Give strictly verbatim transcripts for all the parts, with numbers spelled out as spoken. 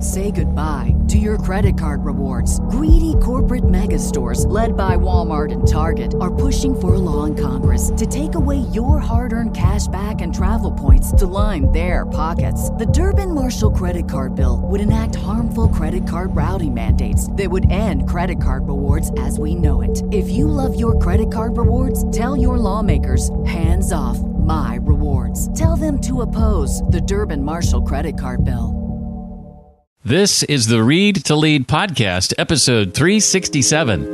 Say goodbye to your credit card rewards. Greedy corporate mega stores, led by Walmart and Target, are pushing for a law in Congress to take away your hard-earned cash back and travel points to line their pockets. The Durbin-Marshall credit card bill would enact harmful credit card routing mandates that would end credit card rewards as we know it. If you love your credit card rewards, tell your lawmakers, hands off my rewards. Tell them to oppose the Durbin-Marshall credit card bill. This is the Read to Lead podcast, episode three sixty-seven.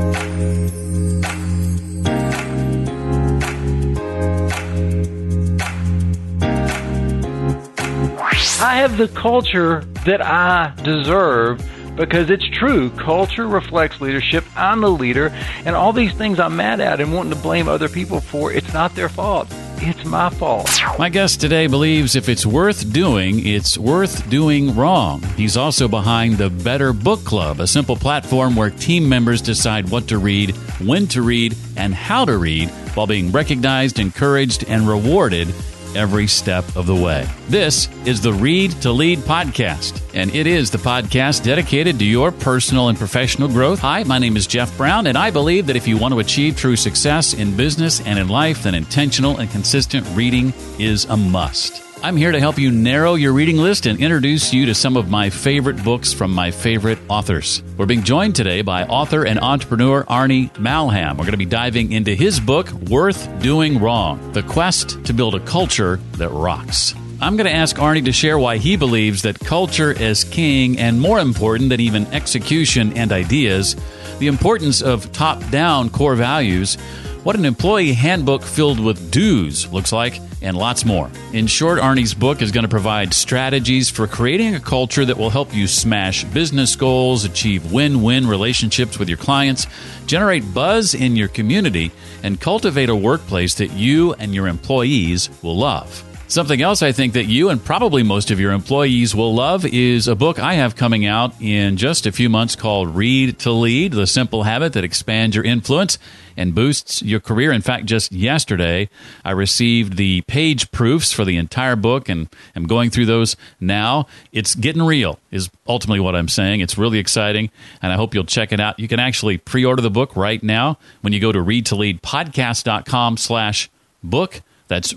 I have the culture that I deserve because it's true. Culture reflects leadership. I'm the leader, and all these things I'm mad at and wanting to blame other people for, it's not their fault. It's my fault. My guest today believes if it's worth doing, it's worth doing wrong. He's also behind the Better Book Club, a simple platform where team members decide what to read, when to read, and how to read while being recognized, encouraged, and rewarded every step of the way. This is the Read to Lead podcast, and it is the podcast dedicated to your personal and professional growth. Hi, my name is Jeff Brown, and I believe that if you want to achieve true success in business and in life, then intentional and consistent reading is a must. I'm here to help you narrow your reading list and introduce you to some of my favorite books from my favorite authors. We're being joined today by author and entrepreneur Arnie Malham. We're going to be diving into his book, Worth Doing Wrong: The Quest to Build a Culture That Rocks. I'm going to ask Arnie to share why he believes that culture is king, and more important than even execution and ideas, the importance of top-down core values, what an employee handbook filled with do's looks like, and lots more. In short, Arnie's book is going to provide strategies for creating a culture that will help you smash business goals, achieve win-win relationships with your clients, generate buzz in your community, and cultivate a workplace that you and your employees will love. Something else I think that you and probably most of your employees will love is a book I have coming out in just a few months called Read to Lead: The Simple Habit That Expands Your Influence and Boosts Your Career. In fact, just yesterday, I received the page proofs for the entire book, and I'm going through those now. It's getting real, is ultimately what I'm saying. It's really exciting, and I hope you'll check it out. You can actually pre-order the book right now when you go to readtoleadpodcast.com slash book. That's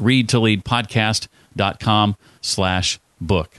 readtoleadpodcast.com slash book.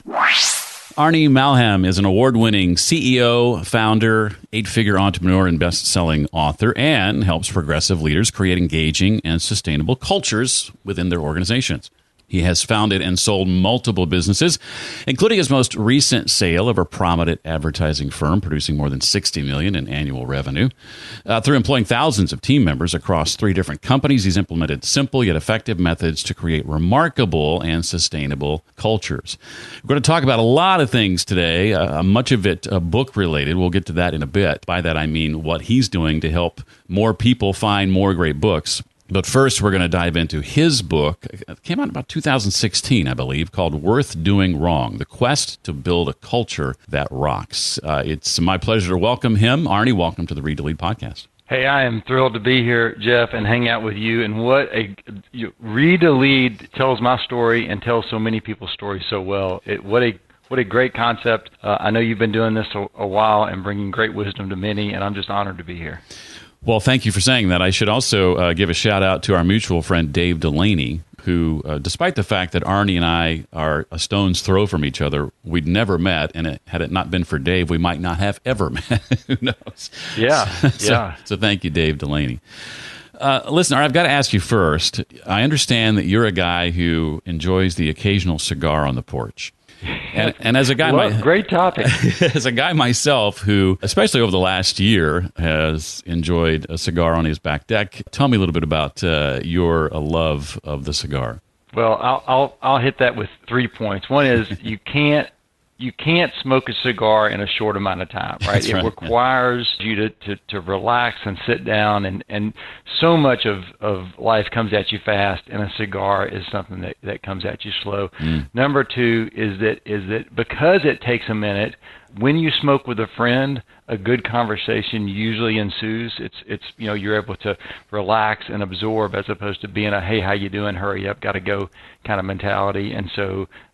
Arnie Malham is an award-winning C E O, founder, eight-figure entrepreneur, and best-selling author, and helps progressive leaders create engaging and sustainable cultures within their organizations. He has founded and sold multiple businesses, including his most recent sale of a prominent advertising firm, producing more than sixty million dollars in annual revenue. Uh, through employing thousands of team members across three different companies, he's implemented simple yet effective methods to create remarkable and sustainable cultures. We're going to talk about a lot of things today, uh, much of it uh, book-related. We'll get to that in a bit. By that, I mean what he's doing to help more people find more great books. But first, we're going to dive into his book. It came out in about two thousand sixteen, I believe, called Worth Doing Wrong: The Quest to Build a Culture That Rocks. Uh, it's my pleasure to welcome him. Arnie, welcome to the Read to Lead podcast. Hey, I am thrilled to be here, Jeff, and hang out with you. And what a you, Read to Lead tells my story and tells so many people's stories so well. It, what a What a great concept. Uh, I know you've been doing this a, a while and bringing great wisdom to many, and I'm just honored to be here. Well, thank you for saying that. I should also uh, give a shout out to our mutual friend, Dave Delaney, who, uh, despite the fact that Arnie and I are a stone's throw from each other, we'd never met. And it, had it not been for Dave, we might not have ever met. Who knows? Yeah, so, yeah. So thank you, Dave Delaney. Uh, listen, I've got to ask you first. I understand that you're a guy who enjoys the occasional cigar on the porch. And, and as a guy, well, my, great topic. As a guy myself, who, especially over the last year, has enjoyed a cigar on his back deck, tell me a little bit about uh, your uh, love of the cigar. Well, I'll, I'll I'll hit that with three points. One is you can't you can't smoke a cigar in a short amount of time, right? That's it right, requires yeah. you to, to, to relax and sit down, and, and so much of, of life comes at you fast, and a cigar is something that, that comes at you slow. Mm. Number two is that is that because it takes a minute, when you smoke with a friend, a good conversation usually ensues. It's it's you know you're able to relax and absorb as opposed to being a hey, how you doing, hurry up, got to go kind of mentality. And so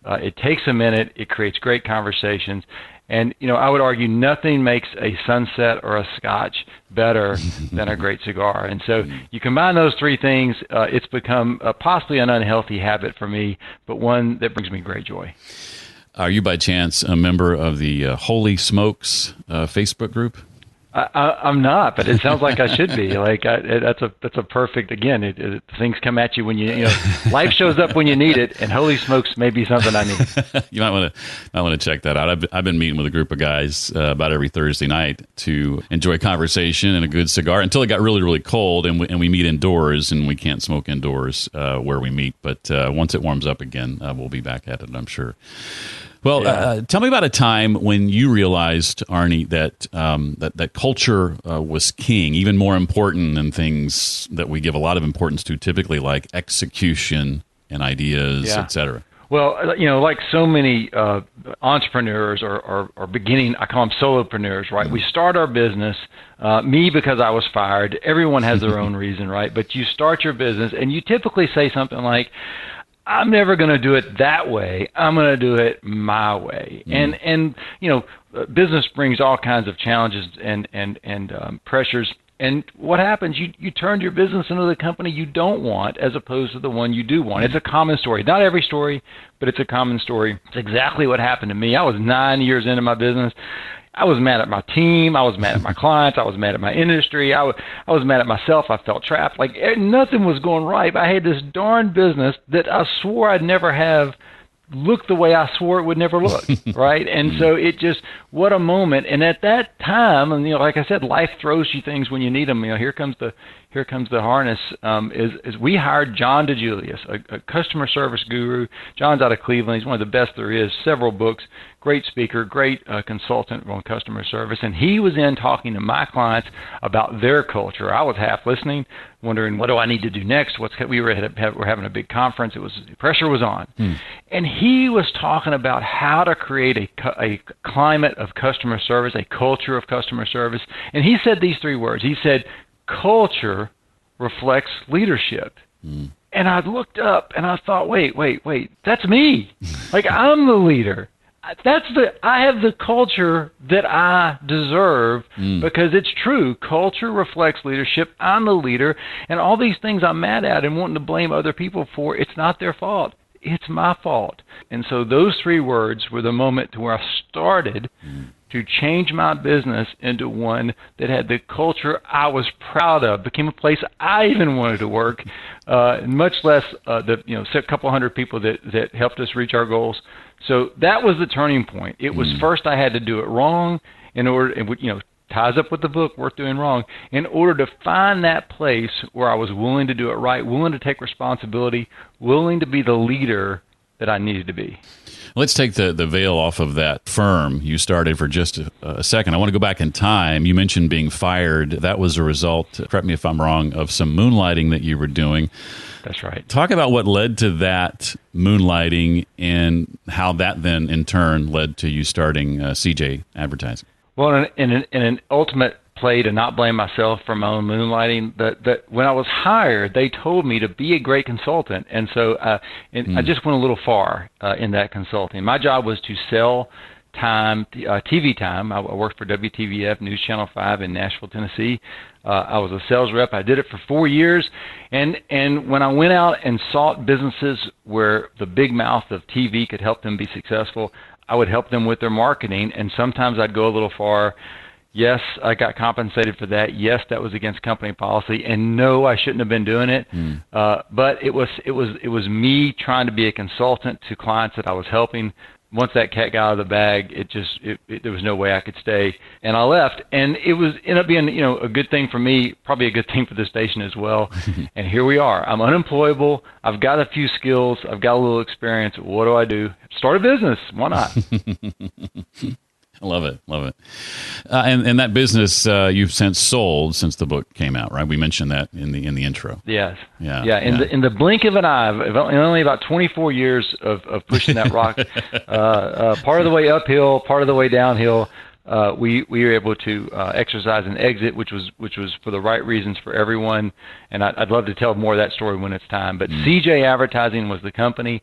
Uh, it takes a minute. It creates great conversations. And, you know, I would argue nothing makes a sunset or a scotch better than a great cigar. And so you combine those three things, uh, it's become uh, possibly an unhealthy habit for me, but one that brings me great joy. Are you by chance a member of the uh, Holy Smokes uh, Facebook group? I, I, I'm not, but it sounds like I should be. Like I, it, that's a that's a perfect. Again, it, it, things come at you when you you know life shows up when you need it, and holy smokes, may be something I need. You might want to might want to check that out. I've I've been meeting with a group of guys uh, about every Thursday night to enjoy conversation and a good cigar until it got really really cold, and we, and we meet indoors, and we can't smoke indoors uh, where we meet. But uh, once it warms up again, uh, we'll be back at it, I'm sure. Well, yeah. uh, tell me about a time when you realized, Arnie, that um, that, that culture uh, was king, even more important than things that we give a lot of importance to typically, like execution and ideas, yeah. et cetera. Well, you know, like so many uh, entrepreneurs or, or, or beginning, I call them solopreneurs, right? Mm-hmm. We start our business, uh, me because I was fired. Everyone has their own reason, right? But you start your business and you typically say something like, I'm never going to do it that way. I'm going to do it my way. Mm. And, and, you know, business brings all kinds of challenges and, and, and um, pressures. And what happens, you, you turn your business into the company you don't want as opposed to the one you do want. It's a common story. Not every story, but it's a common story. It's exactly what happened to me. I was nine years into my business. I was mad at my team. I was mad at my clients. I was mad at my industry. I was, I was mad at myself. I felt trapped. Like nothing was going right. I had this darn business that I swore I'd never have look the way I swore it would never look, right? And so it just, what a moment. And at that time, and you know, like I said, life throws you things when you need them. You know, here comes the here comes the harness. Um, is is we hired John DeJulius, a, a customer service guru. John's out of Cleveland. He's one of the best there is. Several books. Great speaker. Great uh, consultant on customer service. And he was in talking to my clients about their culture. I was half listening, wondering what do I need to do next. What's we were have, we're having a big conference. It was pressure was on, hmm. and he was talking about how to create a a climate of customer service, a culture of customer service. And he said these three words. He said, culture reflects leadership. Mm. And I looked up and I thought, wait, wait, wait, that's me. Like I'm the leader. That's the, I have the culture that I deserve mm. because it's true. Culture reflects leadership. I'm the leader. And all these things I'm mad at and wanting to blame other people for, it's not their fault. It's my fault. And so those three words were the moment to where I started mm. to change my business into one that had the culture I was proud of, became a place I even wanted to work, uh, much less uh, the you know a couple hundred people that, that helped us reach our goals. So that was the turning point. It was mm. first I had to do it wrong in order, and you know, ties up with the book, Worth Doing Wrong, in order to find that place where I was willing to do it right, willing to take responsibility, willing to be the leader that I needed to be. Let's take the, the veil off of that firm you started for just a, a second. I want to go back in time. You mentioned being fired. That was a result, correct me if I'm wrong, of some moonlighting that you were doing. That's right. Talk about what led to that moonlighting and how that then in turn led to you starting uh, C J Advertising. Well, in, in, an, in an ultimate play to not blame myself for my own moonlighting, that, that when I was hired, they told me to be a great consultant. And so uh, and mm. I just went a little far uh, in that consulting. My job was to sell time, uh, T V time. I, I worked for W T V F, News Channel five in Nashville, Tennessee. Uh, I was a sales rep. I did it for four years. And, and when I went out and sought businesses where the big mouth of T V could help them be successful, I would help them with their marketing. And sometimes I'd go a little far. Yes, I got compensated for that. Yes, that was against company policy. And no, I shouldn't have been doing it. Mm. Uh, but it was, it was, it was me trying to be a consultant to clients that I was helping. Once that cat got out of the bag, it just it, it, there was no way I could stay, and I left. And it was ended up being you know a good thing for me, probably a good thing for the station as well. And here we are. I'm unemployable. I've got a few skills. I've got a little experience. What do I do? Start a business. Why not? I love it. Love it. Uh, and, and that business uh, you've since sold since the book came out, right? We mentioned that in the in the intro. Yes. Yeah. Yeah. In, yeah. The, in the blink of an eye, in only about twenty-four years of, of pushing that rock, uh, uh, part of the way uphill, part of the way downhill, uh, we we were able to uh, exercise an exit, which was which was for the right reasons for everyone. And I, I'd love to tell more of that story when it's time. But mm. C J Advertising was the company.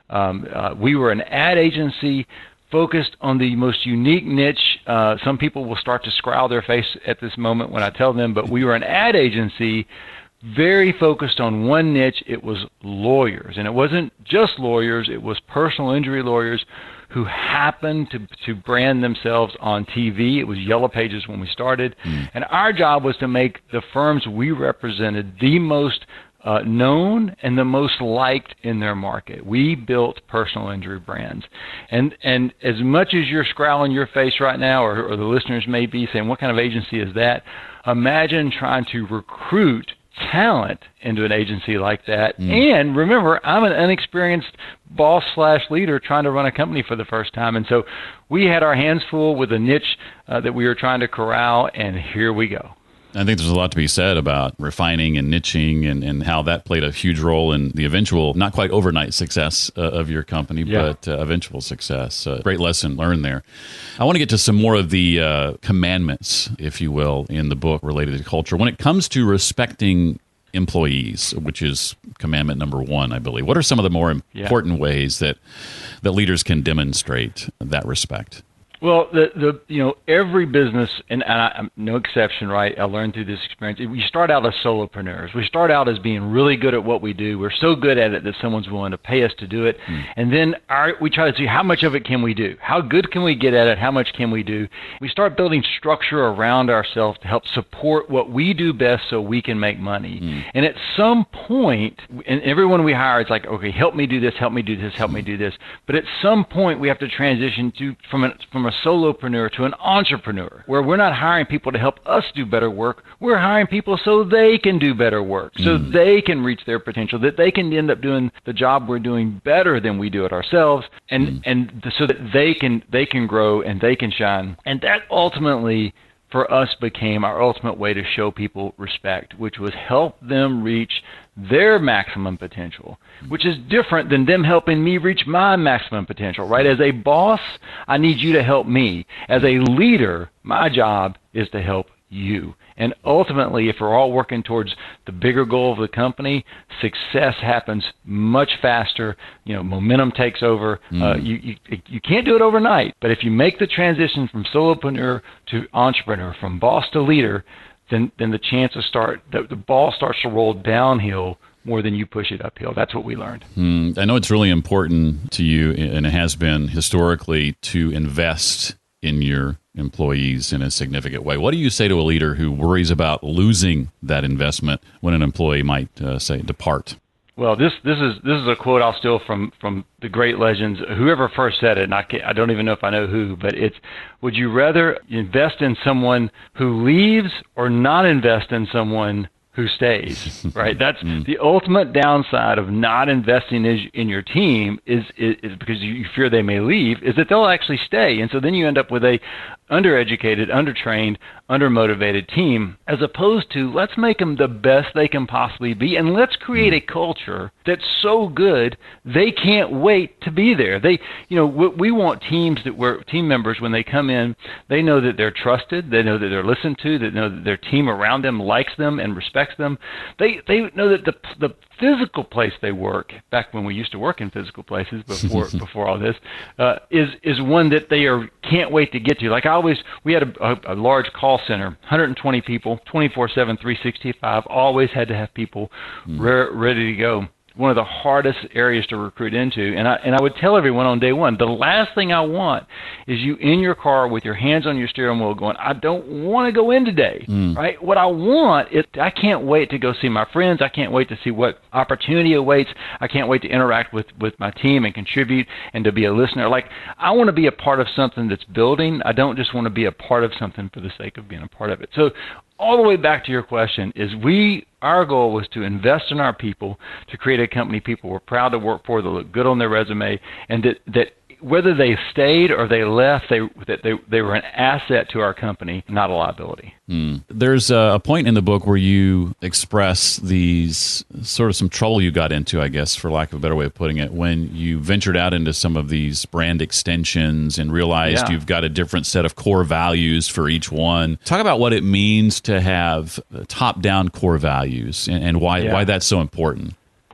Um, uh, we were an ad agency focused on the most unique niche. Uh, some people will start to scowl their face at this moment when I tell them, but we were an ad agency very focused on one niche. It was lawyers, and it wasn't just lawyers. It was personal injury lawyers who happened to to brand themselves on T V. It was Yellow Pages when we started, mm. and our job was to make the firms we represented the most Uh, known and the most liked in their market. We built personal injury brands. And and as much as you're scowling your face right now, or, or the listeners may be saying, what kind of agency is that? Imagine trying to recruit talent into an agency like that. Mm. And remember, I'm an unexperienced boss slash leader trying to run a company for the first time. And so we had our hands full with a niche uh, that we were trying to corral, and here we go. I think there's a lot to be said about refining and niching and, and how that played a huge role in the eventual, not quite overnight success uh, of your company, yeah. but uh, eventual success. Uh, great lesson learned there. I want to get to some more of the uh, commandments, if you will, in the book related to culture. When it comes to respecting employees, which is commandment number one, I believe, what are some of the more important yeah. ways that, that leaders can demonstrate that respect? Well, the the you know every business, and, and I, I'm no exception, right? I learned through this experience. We start out as solopreneurs. We start out as being really good at what we do. We're so good at it that someone's willing to pay us to do it, mm. and then our, we try to see how much of it can we do. How good can we get at it? How much can we do? We start building structure around ourselves to help support what we do best, so we can make money. Mm. And at some point, and everyone we hire is like, okay, help me do this, help me do this, help me do this. But at some point, we have to transition to from a, from a a solopreneur to an entrepreneur, where we're not hiring people to help us do better work. We're hiring people so they can do better work, so mm. they can reach their potential, that they can end up doing the job we're doing better than we do it ourselves, and mm. and so that they can they can grow and they can shine. And that ultimately, for us, became our ultimate way to show people respect, which was help them reach their maximum potential, which is different than them helping me reach my maximum potential, right? As a boss, I need you to help me. As a leader, my job is to help you. And ultimately, if we're all working towards the bigger goal of the company, success happens much faster. You know, momentum takes over. Mm. Uh, you, you you can't do it overnight, but if you make the transition from solopreneur to entrepreneur, from boss to leader, then then the chances start, the, the ball starts to roll downhill more than you push it uphill. That's what we learned. Mm. I know it's really important to you, and it has been historically, to invest in your employees in a significant way. What do you say to a leader who worries about losing that investment when an employee might uh, say depart? Well, this this is this is a quote I'll steal from from the great legends. Whoever first said it, and I can't, I don't even know if I know who, but it's: would you rather invest in someone who leaves or not invest in someone who stays? Right. That's mm. the ultimate downside of not investing in, in your team is, is is because you fear they may leave, is that they'll actually stay, and so then you end up with a undereducated, undertrained, undermotivated team, as opposed to let's make them the best they can possibly be, and let's create a culture that's so good they can't wait to be there. They, you know, we, we want teams that were team members when they come in, they know that they're trusted, they know that they're listened to, they know that their team around them likes them and respects them. They they know that the the physical place they work, back when we used to work in physical places before before all this, uh, is is one that they are can't wait to get to. Like I always, we had a, a, a large call center, one hundred twenty people, twenty-four seven, three sixty-five, always had to have people mm. re- ready to go. One of the hardest areas to recruit into. And I and I would tell everyone on day one, the last thing I want is you in your car with your hands on your steering wheel going, I don't want to go in today, mm. right? What I want is, I can't wait to go see my friends. I can't wait to see what opportunity awaits. I can't wait to interact with, with my team and contribute and to be a listener. Like, I want to be a part of something that's building. I don't just want to be a part of something for the sake of being a part of it. So all the way back to your question is we, our goal was to invest in our people, to create a company people were proud to work for, that look good on their resume, and that, that whether they stayed or they left, they that they, they were an asset to our company, not a liability. Mm. There's a point in the book where you express these sort of some trouble you got into, I guess, for lack of a better way of putting it, when you ventured out into some of these brand extensions and realized yeah. you've got a different set of core values for each one. Talk about what it means to have top-down core values and, and why yeah. why that's so important.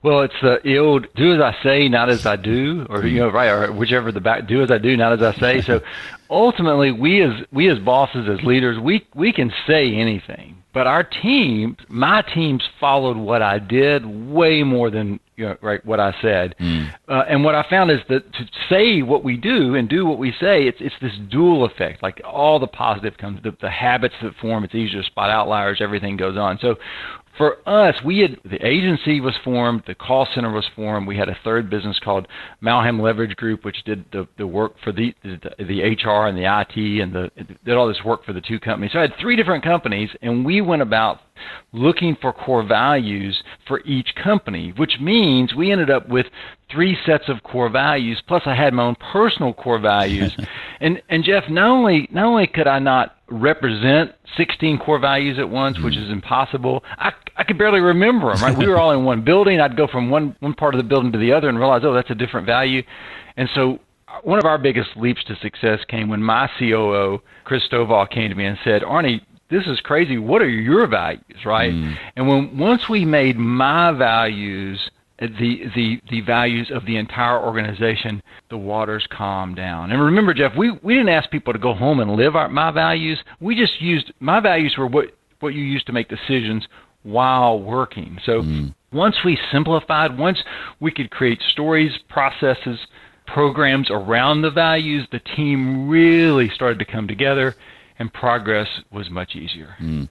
Well, it's the old "do as I say, not as I do," or you know, right, or whichever the back "do as I do, not as I say." So, ultimately, we as we as bosses, as leaders, we we can say anything, but our team, my teams, followed what I did way more than you know, right what I said. Mm. Uh, and what I found is that to say what we do and do what we say, it's it's this dual effect. Like all the positive comes, the, the habits that form. It's easier to spot outliers. Everything goes on. So. For us, we had the agency was formed, the call center was formed. We had a third business called Malham Leverage Group, which did the, the work for the, the the H R and the I T and the did all this work for the two companies. So I had three different companies, and we went about looking for core values for each company, which means we ended up with three sets of core values. Plus, I had my own personal core values, and and Jeff, not only not only could I not represent sixteen core values at once, which is impossible. I, I could barely remember them, right? We were all in one building. I'd go from one, one part of the building to the other and realize, oh, that's a different value. And so one of our biggest leaps to success came when my C O O, Chris Stovall, came to me and said, Arnie, this is crazy. What are your values, right? Mm. And when once we made my values the the the values of the entire organization, the waters calmed down. And remember, Jeff, we, we didn't ask people to go home and live our, my values. We just used, my values were what, what you use to make decisions while working. So mm. once we simplified, once we could create stories, processes, programs around the values, the team really started to come together, and progress was much easier. Mm.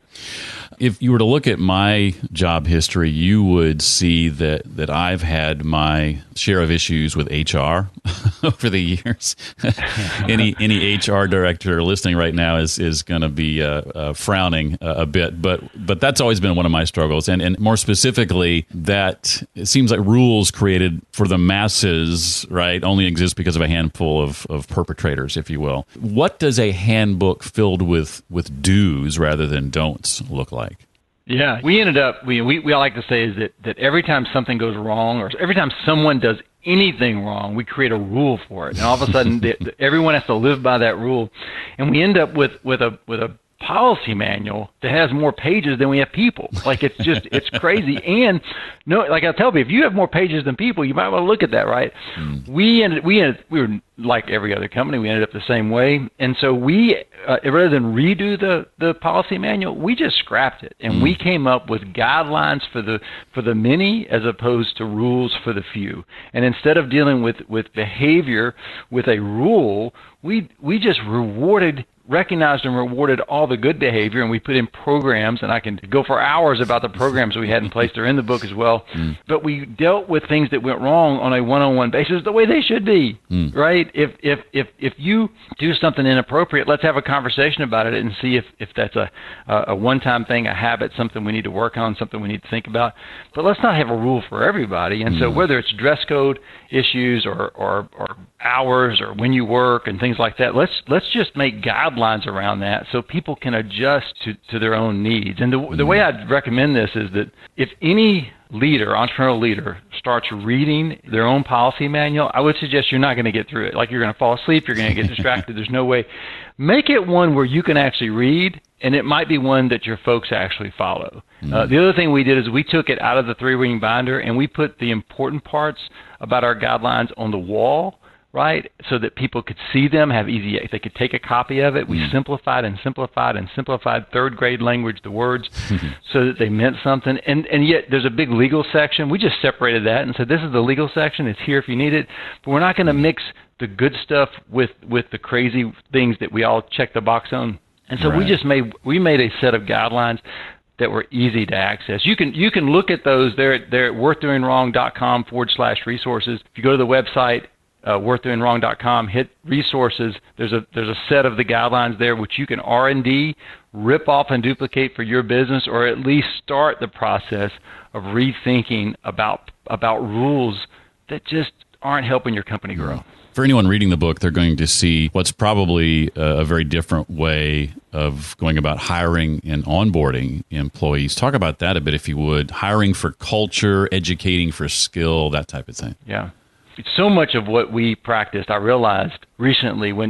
If you were to look at my job history, you would see that, that I've had my share of issues with H R over the years. any any H R director listening right now is is going to be uh, uh, frowning uh, a bit, but but that's always been one of my struggles. And and more specifically, that it seems like rules created for the masses, right, only exist because of a handful of, of perpetrators, if you will. What does a handbook filled with with do's rather than don'ts look like? Yeah, we ended up, we, we, we all like to say is that, that every time something goes wrong or every time someone does anything wrong, we create a rule for it. And all of a sudden, the, the, everyone has to live by that rule. And we end up with, with a with a policy manual that has more pages than we have people. Like, it's just, it's crazy. And no, like I tell people, if you have more pages than people, you might want to look at that, right? Mm. We ended, we ended, we were like every other company. We ended up the same way. And so we, uh, rather than redo the, the policy manual, we just scrapped it. And mm. we came up with guidelines for the, for the many as opposed to rules for the few. And instead of dealing with, with behavior with a rule, we, we just rewarded recognized and rewarded all the good behavior, and we put in programs, and I can go for hours about the programs we had in place. They're in the book as well. Mm. But we dealt with things that went wrong on a one-on-one basis the way they should be, mm. right? If if if if you do something inappropriate, let's have a conversation about it and see if, if that's a, a one-time thing, a habit, something we need to work on, something we need to think about. But let's not have a rule for everybody. And mm. so whether it's dress code issues or, or, or hours or when you work and things like that, let's let's just make guidelines around that so people can adjust to, to their own needs. And the, mm-hmm. the way I'd recommend this is that if any leader, entrepreneurial leader, starts reading their own policy manual, I would suggest you're not going to get through it. Like, you're going to fall asleep, you're going to get distracted. There's no way. Make it one where you can actually read, and it might be one that your folks actually follow. Mm-hmm. Uh, the other thing we did is we took it out of the three-ring binder, and we put the important parts about our guidelines on the wall, right, so that people could see them, have easy, if they could take a copy of it. We mm. simplified and simplified and simplified third grade language, the words, so that they meant something. And and yet there's a big legal section. We just separated that and said, this is the legal section. It's here if you need it. But we're not going to mix the good stuff with, with the crazy things that we all check the box on. And so right. we just made, we made a set of guidelines that were easy to access. You can you can look at those. They're, they're at worthdoingwrong.com forward slash resources. If you go to the website, Uh, worthdoingwrong dot com, hit resources. There's a there's a set of the guidelines there which you can R and D, rip off and duplicate for your business, or at least start the process of rethinking about about rules that just aren't helping your company grow. For anyone reading the book, they're going to see what's probably a, a very different way of going about hiring and onboarding employees. Talk about that a bit, if you would. Hiring for culture, educating for skill, that type of thing. Yeah. So much of what we practiced, I realized recently when, when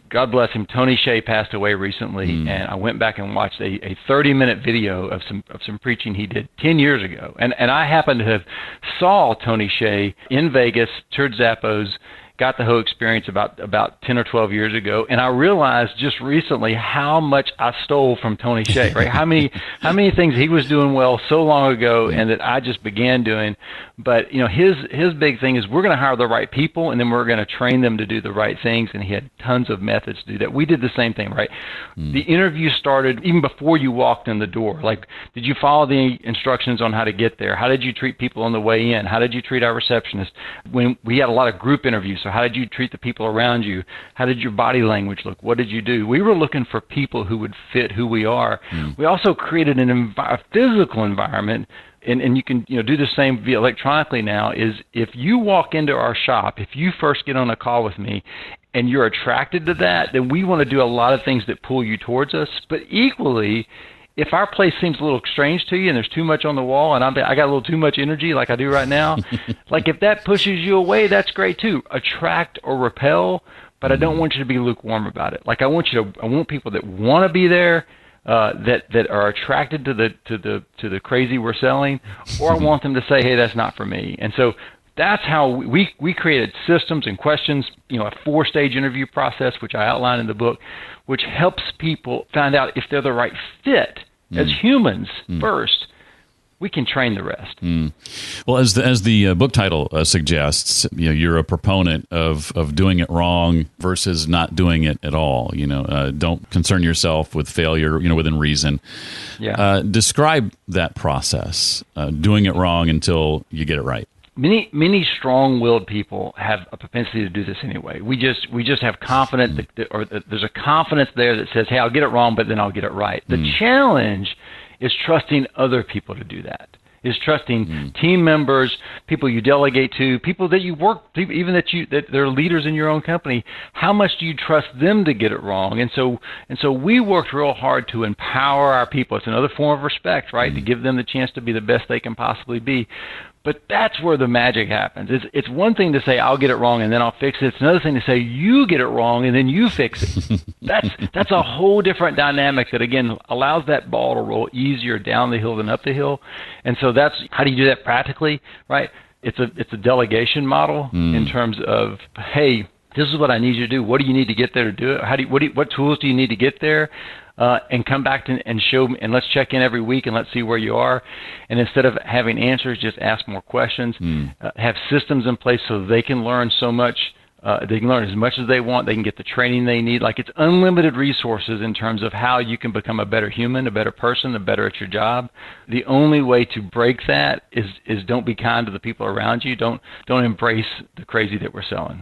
God bless him, Tony Hsieh passed away recently, mm. and I went back and watched a, a thirty-minute video of some of some preaching he did ten years ago. And and I happened to have saw Tony Hsieh in Vegas, Church Zappos, got the whole experience about about ten or twelve years ago, and I realized just recently how much I stole from Tony Hsieh, right? How many how many things he was doing well so long ago, and that I just began doing. But you know, his his big thing is we're going to hire the right people, and then we're going to train them to do the right things. And he had tons of methods to do that. We did the same thing, right? Mm. The interview started even before you walked in the door. Like, did you follow the instructions on how to get there? How did you treat people on the way in? How did you treat our receptionist? When we had a lot of group interviews, so how did you treat the people around you? How did your body language look? What did you do? We were looking for people who would fit who we are. Mm. We also created an env- a physical environment. And, and you can you know do the same via electronically now, is if you walk into our shop, if you first get on a call with me and you're attracted to that, then we want to do a lot of things that pull you towards us. But equally, if our place seems a little strange to you and there's too much on the wall and I'm, I got a little too much energy like I do right now, like if that pushes you away, that's great too. Attract or repel, but I don't want you to be lukewarm about it. Like I want you to, I want people that want to be there, Uh, that that are attracted to the to the to the crazy we're selling, or I want them to say, hey, that's not for me. And so that's how we we created systems and questions, you know, a four-stage interview process, which I outline in the book, which helps people find out if they're the right fit mm. as humans mm. first. We can train the rest. Mm. Well, as the, as the uh, book title uh, suggests, you know, you're a proponent of, of doing it wrong versus not doing it at all. You know, uh, don't concern yourself with failure, you know, within reason. Yeah. Uh, describe that process, uh, doing it wrong until you get it right. Many many strong-willed people have a propensity to do this anyway. We just we just have confidence, mm. that, or that there's a confidence there that says, hey, I'll get it wrong, but then I'll get it right. The mm. challenge is trusting other people to do that, is trusting mm. team members, people you delegate to, people that you work, even that you that they're leaders in your own company. How much do you trust them to get it wrong? And so and so we worked real hard to empower our people. It's another form of respect, right? Mm. To give them the chance to be the best they can possibly be. But that's where the magic happens. It's it's one thing to say, I'll get it wrong and then I'll fix it. It's another thing to say, you get it wrong and then you fix it. that's that's a whole different dynamic that, again, allows that ball to roll easier down the hill than up the hill. And so that's, how do you do that practically, right? It's a it's a delegation model mm. in terms of, hey, this is what I need you to do. What do you need to get there to do it? How do you, what do you, what tools do you need to get there? Uh, and come back to, and show me, and let's check in every week and let's see where you are. And instead of having answers, just ask more questions. Mm. Uh, have systems in place so they can learn so much. Uh, they can learn as much as they want. They can get the training they need. Like, it's unlimited resources in terms of how you can become a better human, a better person, a better at your job. The only way to break that is is don't be kind to the people around you. Don't don't embrace the crazy that we're selling.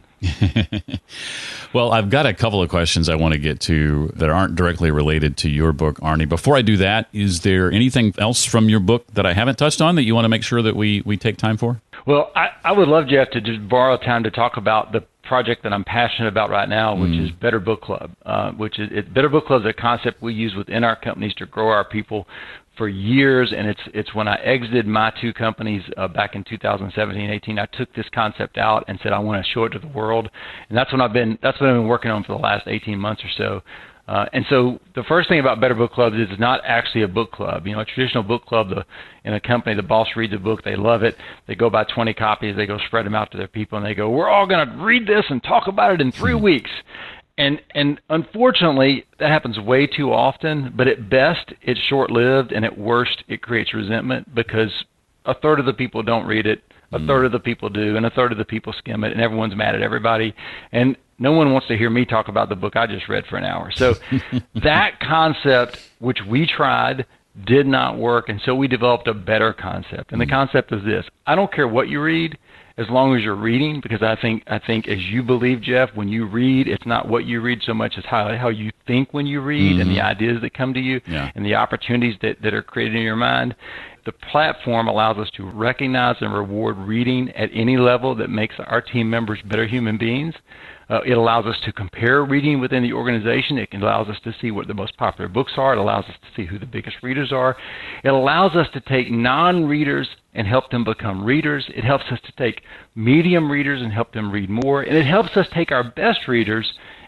Well, I've got a couple of questions I want to get to that aren't directly related to your book, Arnie. Before I do that, is there anything else from your book that I haven't touched on that you want to make sure that we, we take time for? Well, I, I would love, Jeff, to just borrow time to talk about the project that I'm passionate about right now, which mm. is Better Book Club, uh, which is it, Better Book Club is a concept we use within our companies to grow our people for years, and it's it's when I exited my two companies uh, back in two thousand seventeen, eighteen, I took this concept out and said I want to show it to the world, and that's when I've been that's what I've been working on for the last eighteen months or so. Uh, and so the first thing about Better Book Club is it's not actually a book club. You know, a traditional book club, the, in a company, the boss reads a book, they love it, they go buy twenty copies, they go spread them out to their people, and they go, we're all going to read this and talk about it in three weeks. And and unfortunately, that happens way too often, but at best, it's short-lived, and at worst, it creates resentment because a third of the people don't read it, a mm. third of the people do, and a third of the people skim it, and everyone's mad at everybody. And no one wants to hear me talk about the book I just read for an hour. So that concept, which we tried, did not work, and so we developed a better concept. And the concept is this: I don't care what you read, as long as you're reading, because I think I think as you believe, Jeff, when you read, it's not what you read so much as how how you think when you read, mm-hmm. and the ideas that come to you, yeah. and the opportunities that, that are created in your mind. The platform allows us to recognize and reward reading at any level that makes our team members better human beings. Uh, it allows us to compare reading within the organization. It allows us to see what the most popular books are. It allows us to see who the biggest readers are. It allows us to take non-readers and help them become readers. It helps us to take medium readers and help them read more. And it helps us take our best readers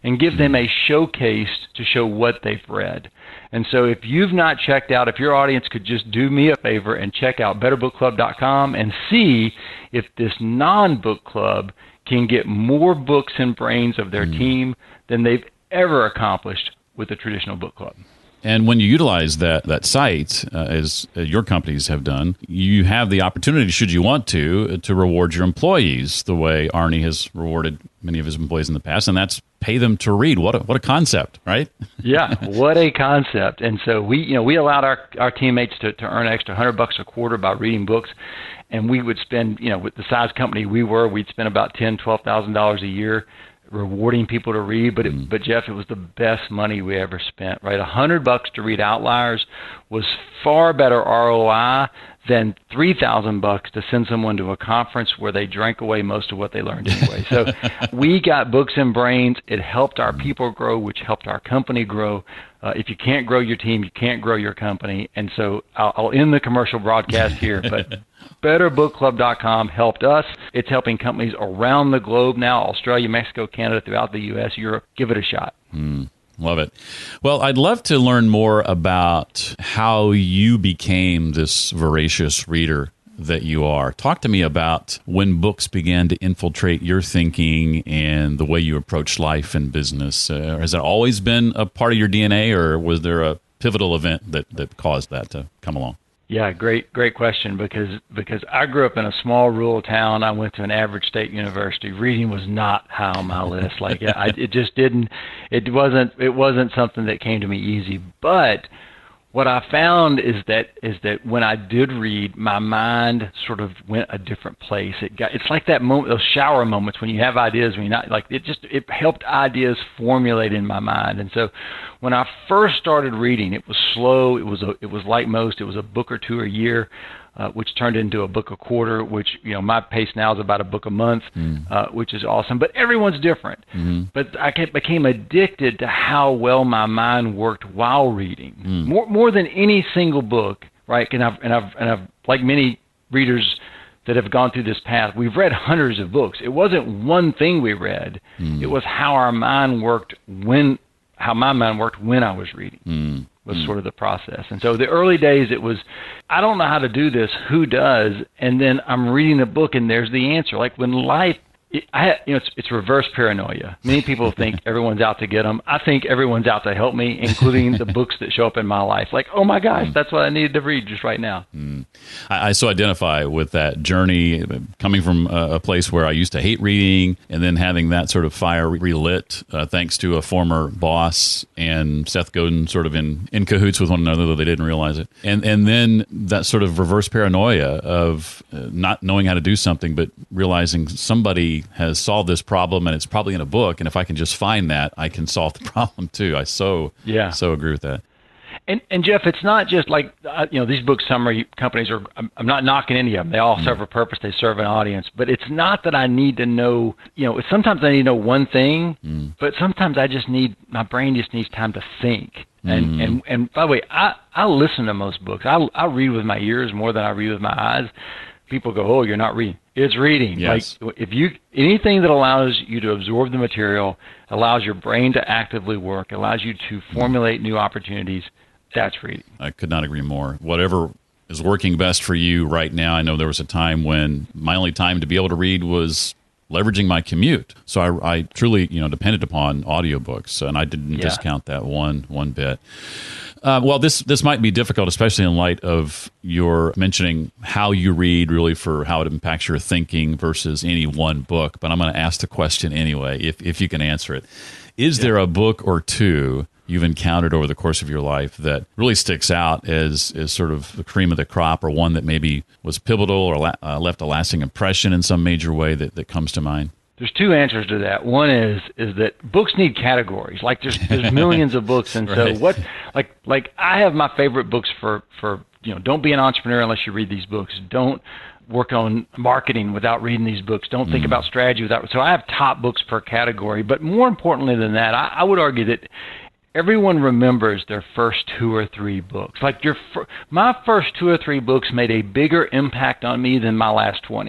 and give them a showcase to show what they've read. And so if you've not checked out, if your audience could just do me a favor and check out better book club dot com and see if this non-book club can get more books in brains of their mm. team than they've ever accomplished with a traditional book club. And when you utilize that that site, uh, as uh, your companies have done, you have the opportunity, should you want to, uh, to reward your employees the way Arnie has rewarded many of his employees in the past, and that's pay them to read. What a, what a concept, right? Yeah, what a concept. And so we, you know, we allowed our, our teammates to, to earn an extra one hundred bucks a quarter by reading books, and we would spend, you know, with the size company we were, we'd spend about ten thousand dollars, twelve thousand dollars a year rewarding people to read, but it, mm. but Jeff, it was the best money we ever spent, right? A hundred bucks to read Outliers was far better R O I than three thousand bucks to send someone to a conference where they drank away most of what they learned anyway. So we got books and brains. It helped our people grow, which helped our company grow. Uh, if you can't grow your team, you can't grow your company. And so I'll, I'll end the commercial broadcast here, but better book club dot com helped us. It's helping companies around the globe now, Australia, Mexico, Canada, throughout the U S, Europe. Give it a shot. Mm, love it. Well, I'd love to learn more about how you became this voracious reader that you are. Talk to me about when books began to infiltrate your thinking and the way you approach life and business. Uh, has it always been a part of your D N A, or was there a pivotal event that, that caused that to come along? Yeah, great, great question, because because I grew up in a small rural town. I went to an average state university. Reading was not high on my list. Like I, it just didn't. It wasn't. It wasn't something that came to me easy. But what I found is that is that when I did read, my mind sort of went a different place. It got. It's like that moment, those shower moments when you have ideas. When you're not like it. Just it helped ideas formulate in my mind. And so, when I first started reading, it was slow. It was a, it was like most. It was a book or two a year, uh, which turned into a book a quarter. Which, you know, my pace now is about a book a month, mm. uh, which is awesome. But everyone's different. Mm-hmm. But I became addicted to how well my mind worked while reading, mm. more more than any single book, right? And I've and I've and I've like many readers that have gone through this path, we've read hundreds of books. It wasn't one thing we read. Mm. It was how our mind worked when. how my mind worked when I was reading mm. was mm. sort of the process. And so the early days, it was, I don't know how to do this. Who does? And then I'm reading a book and there's the answer. Like when life, it, I, you know, it's, it's reverse paranoia. Many people think everyone's out to get them. I think everyone's out to help me, including the books that show up in my life. Like, oh my gosh, mm. that's what I needed to read just right now. Mm. I, I so identify with that journey, coming from a, a place where I used to hate reading, and then having that sort of fire relit, uh, thanks to a former boss and Seth Godin sort of in, in cahoots with one another, though they didn't realize it. And and then that sort of reverse paranoia of uh, not knowing how to do something, but realizing somebody has solved this problem and it's probably in a book, and if I can just find that, I can solve the problem too. I so yeah. so agree with that. And, and Jeff, it's not just like, uh, you know, these book summary companies are, I'm, I'm not knocking any of them. They all mm. serve a purpose. They serve an audience. But it's not that I need to know, you know, sometimes I need to know one thing, mm. but sometimes I just need, my brain just needs time to think. And, mm. and, and by the way, I, I listen to most books. I, I read with my ears more than I read with my eyes. People go, oh, you're not reading. It's reading. Yes. Like if you, anything that allows you to absorb the material, allows your brain to actively work, allows you to formulate new opportunities, that's reading. I could not agree more. Whatever is working best for you right now. I know there was a time when my only time to be able to read was leveraging my commute. So I, I truly, you know, depended upon audiobooks, and I didn't yeah. discount that one one bit. Uh, well, this this might be difficult, especially in light of your mentioning how you read, really for how it impacts your thinking versus any one book. But I'm going to ask the question anyway, if if you can answer it. Is yeah. there a book or two you've encountered over the course of your life that really sticks out as, as sort of the cream of the crop, or one that maybe was pivotal or la- uh, left a lasting impression in some major way that, that comes to mind? There's two answers to that. One is is that books need categories. Like there's there's millions of books, and so right. what? Like like I have my favorite books for for you know. Don't be an entrepreneur unless you read these books. Don't work on marketing without reading these books. Don't think mm. about strategy without. So I have top books per category. But more importantly than that, I, I would argue that everyone remembers their first two or three books. Like your, my first two or three books made a bigger impact on me than my last twenty.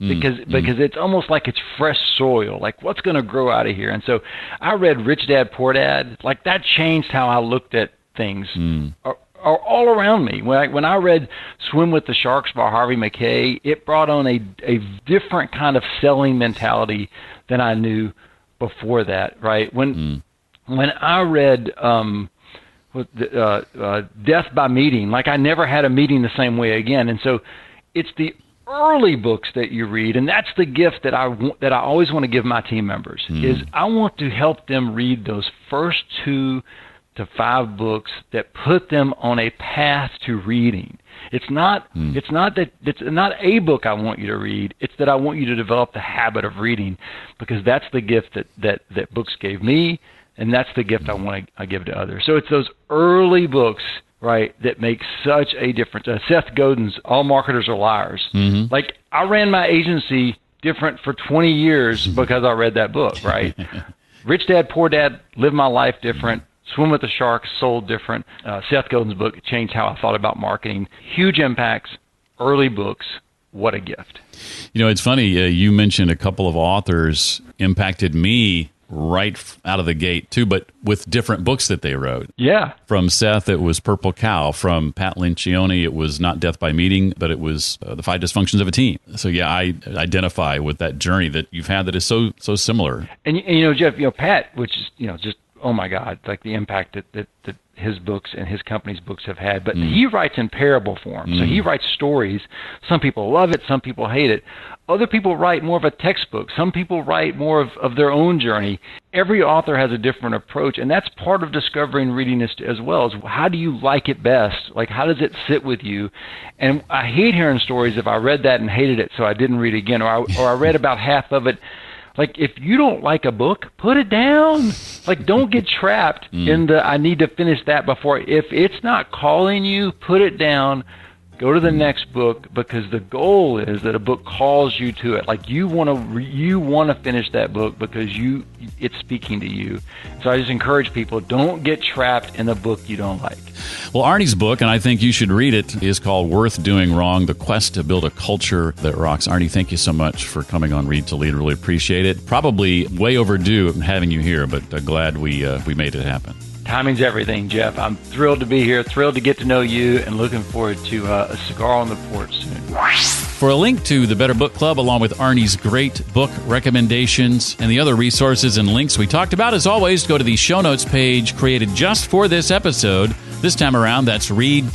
because mm, because mm. it's almost like it's fresh soil. Like, what's going to grow out of here? And so I read Rich Dad Poor Dad. Like, that changed how I looked at things Mm. are, are all around me. When I, when I read Swim with the Sharks by Harvey Mackay, it brought on a a different kind of selling mentality than I knew before that. Right when Mm. when I read um, with the, uh, uh, Death by Meeting, like, I never had a meeting the same way again. And so it's the early books that you read, and that's the gift that I w- that I always want to give my team members. Mm. Is I want to help them read those first two to five books that put them on a path to reading. It's not Mm. it's not that it's not a book I want you to read. It's that I want you to develop the habit of reading, because that's the gift that that, that books gave me, and that's the gift I want to I give to others. So it's those early books, right, that make such a difference. Uh, Seth Godin's All Marketers Are Liars. Mm-hmm. Like, I ran my agency different for twenty years because I read that book, right? Rich Dad, Poor Dad, Live My Life Different. Swim with the Sharks, sold different. Uh, Seth Godin's book changed how I thought about marketing. Huge impacts, early books. What a gift. You know, it's funny. Uh, you mentioned a couple of authors impacted me right f- out of the gate, too, but with different books that they wrote. Yeah. From Seth, it was Purple Cow. From Pat Lencioni, it was not Death by Meeting, but it was uh, The Five Dysfunctions of a Team. So, yeah, I identify with that journey that you've had that is so so similar. And, and you know, Jeff, you know, Pat, which is, you know, just, oh my God, like the impact that, that, that his books and his company's books have had. But mm. he writes in parable form. Mm. So he writes stories. Some people love it. Some people hate it. Other people write more of a textbook. Some people write more of, of their own journey. Every author has a different approach, and that's part of discovering reading as, as well. Is how do you like it best? Like, how does it sit with you? And I hate hearing stories if I read that and hated it, so I didn't read it again, or I, or I read about half of it. Like, if you don't like a book, put it down. Like, don't get trapped mm. in the, I need to finish that before. If it's not calling you, put it down. Go to the next book, because the goal is that a book calls you to it. Like, you want to you want to finish that book because you it's speaking to you. So I just encourage people, don't get trapped in a book you don't like. Well, Arnie's book, and I think you should read it, is called Worth Doing Wrong, The Quest to Build a Culture That Rocks. Arnie, thank you so much for coming on Read to Lead. Really appreciate it. Probably way overdue having you here, but uh, glad we uh, we made it happen. Timing's everything, Jeff. I'm thrilled to be here, thrilled to get to know you, and looking forward to uh, a cigar on the porch soon. For a link to the Better Book Club, along with Arnie's great book recommendations and the other resources and links we talked about, as always, go to the show notes page created just for this episode. This time around, that's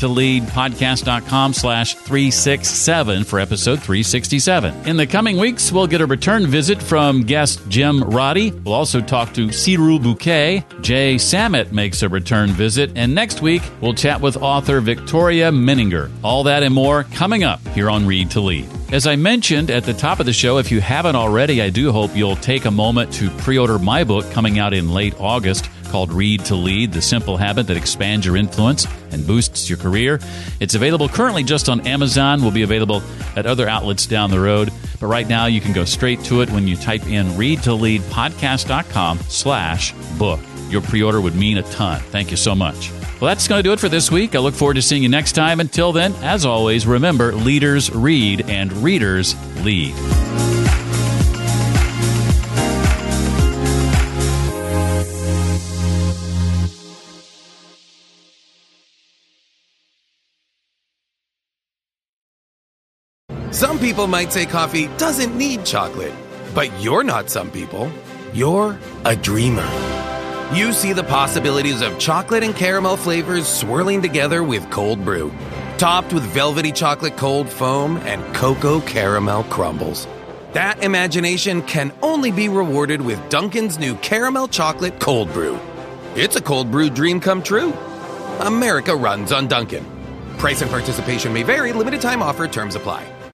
readtoleadpodcast.com slash 367 for episode three sixty-seven. In the coming weeks, we'll get a return visit from guest Jim Roddy. We'll also talk to Cyril Bouquet. Jay Samet makes a return visit. And next week, we'll chat with author Victoria Menninger. All that and more coming up here on Read to Lead. As I mentioned at the top of the show, if you haven't already, I do hope you'll take a moment to pre-order my book coming out in late August, called Read to Lead, The Simple Habit That Expands Your Influence and Boosts Your Career. It's available currently just on Amazon. Will be available at other outlets down the road. But right now, you can go straight to it when you type in readtoleadpodcast.com slash book. Your pre-order would mean a ton. Thank you so much. Well, that's going to do it for this week. I look forward to seeing you next time. Until then, as always, remember, leaders read and readers lead. Some people might say coffee doesn't need chocolate, but you're not some people. You're a dreamer. You see the possibilities of chocolate and caramel flavors swirling together with cold brew, topped with velvety chocolate cold foam and cocoa caramel crumbles. That imagination can only be rewarded with Dunkin's new caramel chocolate cold brew. It's a cold brew dream come true. America runs on Dunkin'. Price and participation may vary. Limited time offer. Terms apply.